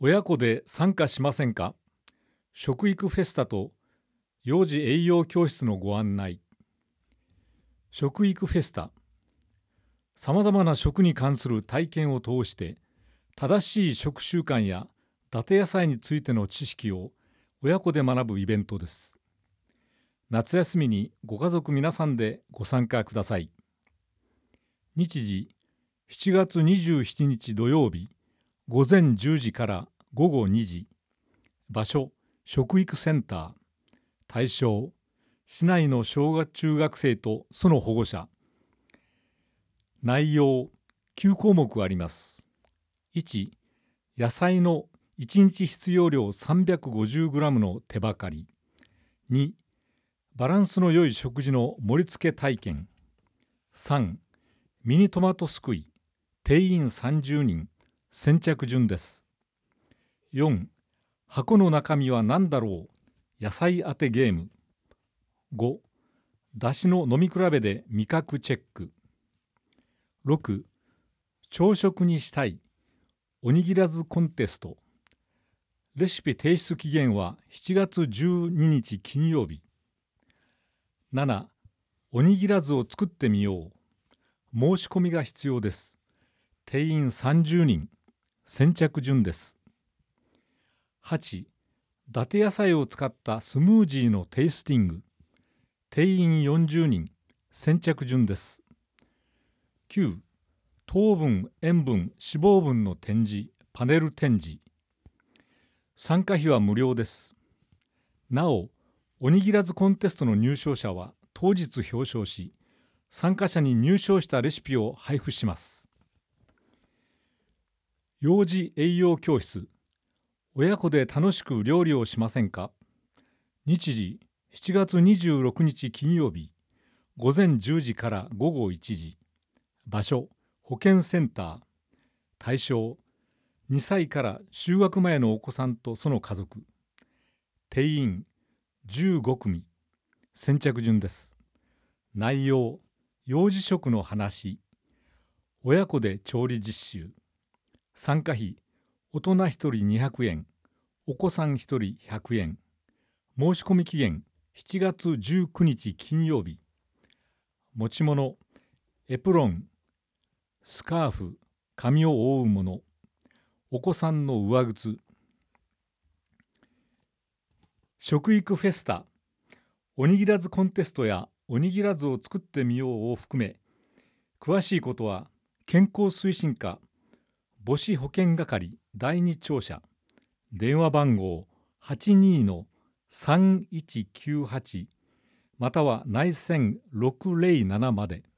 親子で参加しませんか？食育フェスタと幼児栄養教室のご案内。食育フェスタ。さまざまな食に関する体験を通して正しい食習慣や伊達野菜についての知識を親子で学ぶイベントです。夏休みにご家族皆さんでご参加ください。日時7月27日土曜日午前10時から午後2時。場所食育センター。対象市内の小学中学生とその保護者。内容9項目あります。1、野菜の1日必要量 350g の手ばかり。2、バランスの良い食事の盛り付け体験。3、ミニトマトすくい定員30人先着順です。4、箱の中身は何だろう野菜当てゲーム。5、だしの飲み比べで味覚チェック。6、朝食にしたいおにぎらずコンテスト。レシピ提出期限は7月12日金曜日。7、おにぎらずを作ってみよう。申し込みが必要です。定員30人先着順です。8、伊達野菜を使ったスムージーのテイスティング。定員40人先着順です。9、糖分、塩分、脂肪分の展示、パネル展示。参加費は無料です。なお、おにぎらずコンテストの入賞者は当日表彰し、参加者に入賞したレシピを配布します。幼児栄養教室。親子で楽しく料理をしませんか？日時7月26日金曜日午前10時から午後1時。場所保健センター。対象2歳から就学前のお子さんとその家族。定員15組先着順です。内容幼児食の話。親子で調理実習。参加費大人1人200円、お子さん1人100円。申し込み期限7月19日金曜日。持ち物エプロン、スカーフ、髪を覆うもの、お子さんの上靴。食育フェスタ。おにぎらずコンテストやおにぎらずを作ってみようを含め、詳しいことは健康推進課母子保健係第2庁舎電話番号 82-3198 または内線607まで。